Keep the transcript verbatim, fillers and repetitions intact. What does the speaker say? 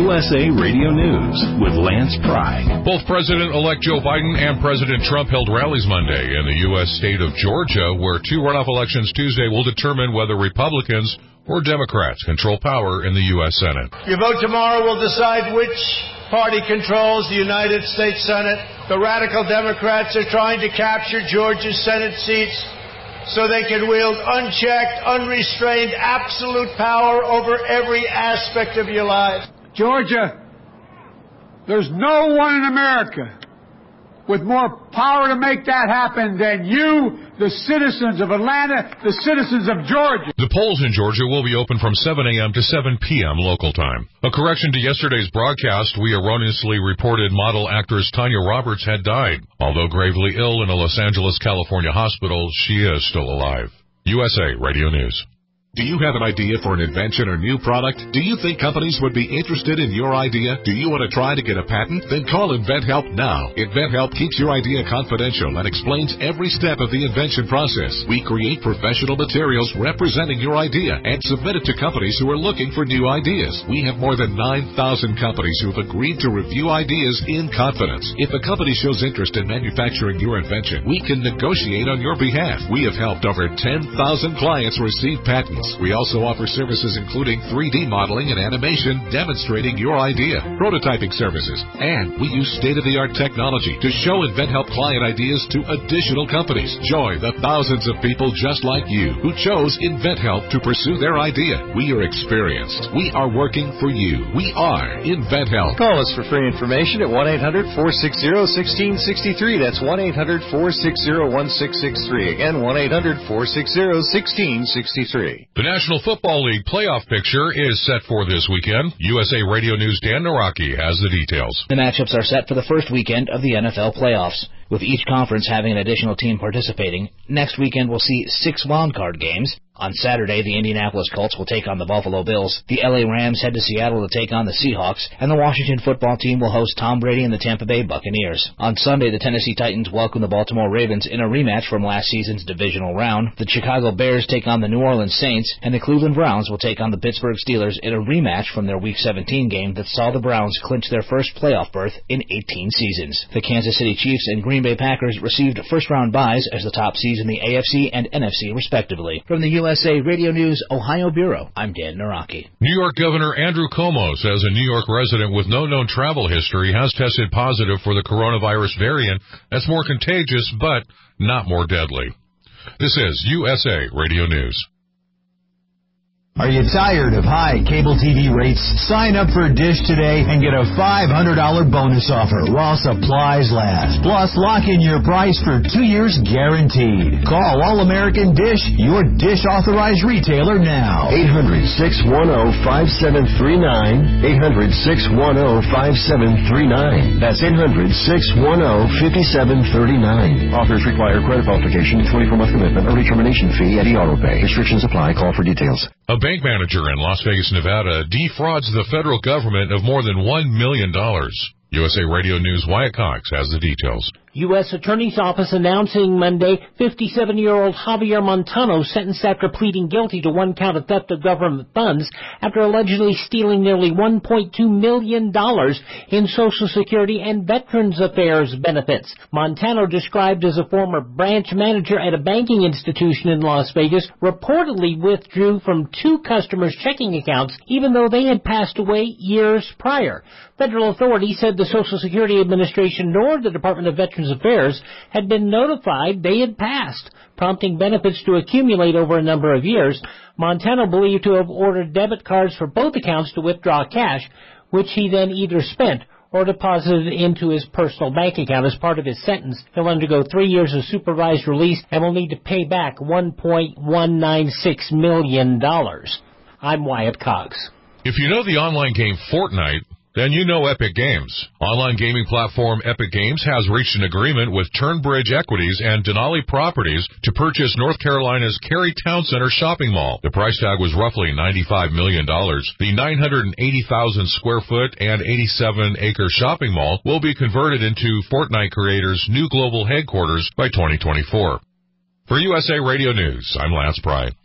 U S A Radio News with Lance Pry. Both President-elect Joe Biden and President Trump held rallies Monday in the U S state of Georgia, where two runoff elections Tuesday will determine whether Republicans or Democrats control power in the U S Senate. Your vote tomorrow will decide which party controls the United States Senate. The radical Democrats are trying to capture Georgia's Senate seats so they can wield unchecked, unrestrained, absolute power over every aspect of your life. Georgia, there's no one in America with more power to make that happen than you, the citizens of Atlanta, the citizens of Georgia. The polls in Georgia will be open from seven a.m. to seven p.m. local time. A correction to yesterday's broadcast, we erroneously reported model actress Tanya Roberts had died. Although gravely ill in a Los Angeles, California hospital, she is still alive. U S A Radio News. Do you have an idea for an invention or new product? Do you think companies would be interested in your idea? Do you want to try to get a patent? Then call InventHelp now. InventHelp keeps your idea confidential and explains every step of the invention process. We create professional materials representing your idea and submit it to companies who are looking for new ideas. We have more than nine thousand companies who have agreed to review ideas in confidence. If a company shows interest in manufacturing your invention, we can negotiate on your behalf. We have helped over ten thousand clients receive patents. We also offer services including three D modeling and animation demonstrating your idea, prototyping services, and we use state-of-the-art technology to show InventHelp client ideas to additional companies. Join the thousands of people just like you who chose InventHelp to pursue their idea. We are experienced. We are working for you. We are InventHelp. Call us for free information at one eight hundred four six zero one six six three. That's one eight hundred four six zero one six six three. Again, one eight hundred four six zero one six six three. The National Football League playoff picture is set for this weekend. U S A Radio News' Dan Naraki has the details. The matchups are set for the first weekend of the N F L playoffs, with each conference having an additional team participating. Next weekend we'll see six wildcard games. On Saturday, the Indianapolis Colts will take on the Buffalo Bills. The L A Rams head to Seattle to take on the Seahawks, and the Washington football team will host Tom Brady and the Tampa Bay Buccaneers. On Sunday, the Tennessee Titans welcome the Baltimore Ravens in a rematch from last season's divisional round. The Chicago Bears take on the New Orleans Saints, and the Cleveland Browns will take on the Pittsburgh Steelers in a rematch from their Week seventeen game that saw the Browns clinch their first playoff berth in eighteen seasons. The Kansas City Chiefs and Green Bay Packers received first-round byes as the top seeds in the A F C and N F C, respectively. From the U S A Radio News Ohio Bureau, I'm Dan Naraki. New York Governor Andrew Cuomo says a New York resident with no known travel history has tested positive for the coronavirus variant that's more contagious but not more deadly. This is U S A Radio News. Are you tired of high cable T V rates? Sign up for Dish today and get a five hundred dollars bonus offer while supplies last. Plus, lock in your price for two years guaranteed. Call All-American Dish, your Dish authorized retailer now. eight hundred, six one zero, five seven three nine. eight hundred, six one zero, five seven three nine. That's eight hundred, six one zero, five seven three nine. Offers require credit qualification, twenty-four month commitment, early termination fee, and e-auto-pay. Restrictions apply. Call for details. A bank manager in Las Vegas, Nevada, defrauds the federal government of more than one million dollars. U S A Radio News' Wyatt Cox has the details. U S Attorney's Office announcing Monday fifty-seven-year-old Javier Montano sentenced after pleading guilty to one count of theft of government funds after allegedly stealing nearly one point two million dollars in Social Security and Veterans Affairs benefits. Montano, described as a former branch manager at a banking institution in Las Vegas, reportedly withdrew from two customers' checking accounts even though they had passed away years prior. Federal authorities said the Social Security Administration nor the Department of Veterans Affairs had been notified they had passed, prompting benefits to accumulate over a number of years. Montano believed to have ordered debit cards for both accounts to withdraw cash, which he then either spent or deposited into his personal bank account. As part of his sentence, he'll undergo three years of supervised release and will need to pay back one point one nine six million dollars. I'm Wyatt Cox. If you know the online game Fortnite, then you know Epic Games. Online gaming platform Epic Games has reached an agreement with Turnbridge Equities and Denali Properties to purchase North Carolina's Cary Town Center shopping mall. The price tag was roughly ninety-five million dollars. The nine hundred eighty thousand square foot and eighty-seven acre shopping mall will be converted into Fortnite creators' new global headquarters by twenty twenty-four. For U S A Radio News, I'm Lance Pry.